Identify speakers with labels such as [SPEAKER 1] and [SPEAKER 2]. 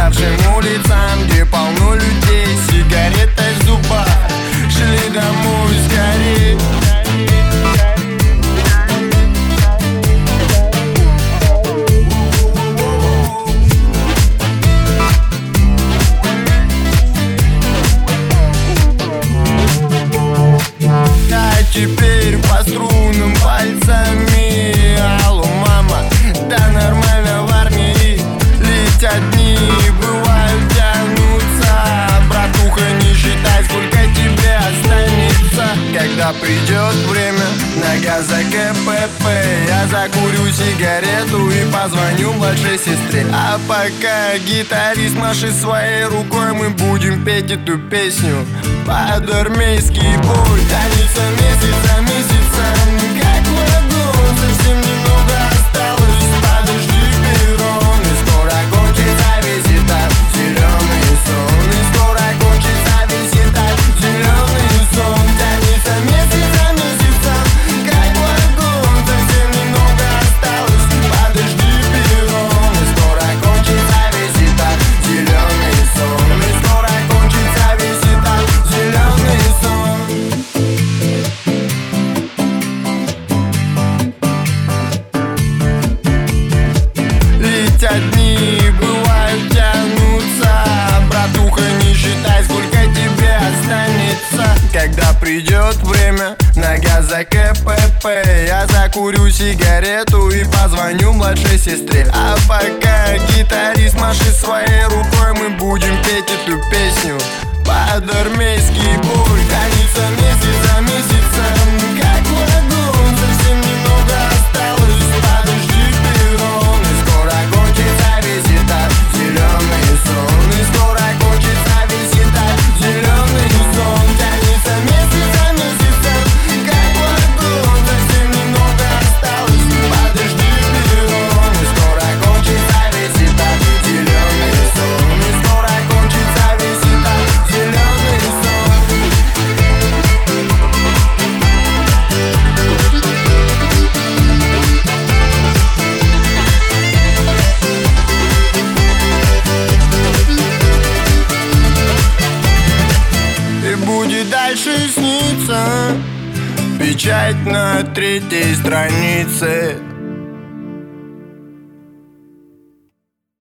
[SPEAKER 1] уставшим улицам, где полно людей, сигаретой в зубах. Шли домой скорей. Теперь по струнам пальцами. Алло, мама, да нормально в армии. Летят дни, бывают тянутся. Братуха, не считай, сколько тебе останется. Когда придет время на газ за КПП, я закурю сигарету и позвоню младшей сестре. А пока гитарист машет своей рукой, мы будем петь эту песню под армейский бой. Тянется месяц за месяцем, как вагон, совсем немного осталось. Подожди, перрон, и скоро кончится весь этап. Зеленый сон, и скоро кончится весь этап. Зеленый сон, тянется месяц за месяцем, как вагон, совсем немного осталось. Подожди, перрон, и скоро кончится весь этап. Зеленый сон, и скоро кончится весь этап. Зеленый сон. Летят дни, бывают тянутся. Братуха, не считай, сколько тебе останется. Когда придет время на газ за КПП, я закурю сигарету и позвоню младшей сестре. А пока гитарист машет своей рукой, мы будем петь эту песню под армейский бой. Тянется месяц за месяцем, как вагон, совсем немного осталось. Подожди, перрон, и скоро кончится весь этап. Зеленый сон, и скоро кончится весь этап. Зеленый сон, тянется месяц за месяцем, как вагон, совсем немного осталось. Подожди, перрон, и скоро кончится весь этап. Зеленый сон, и скоро кончится весь этап. Зеленый сон. И будет дальше сниться печать на 3-й странице.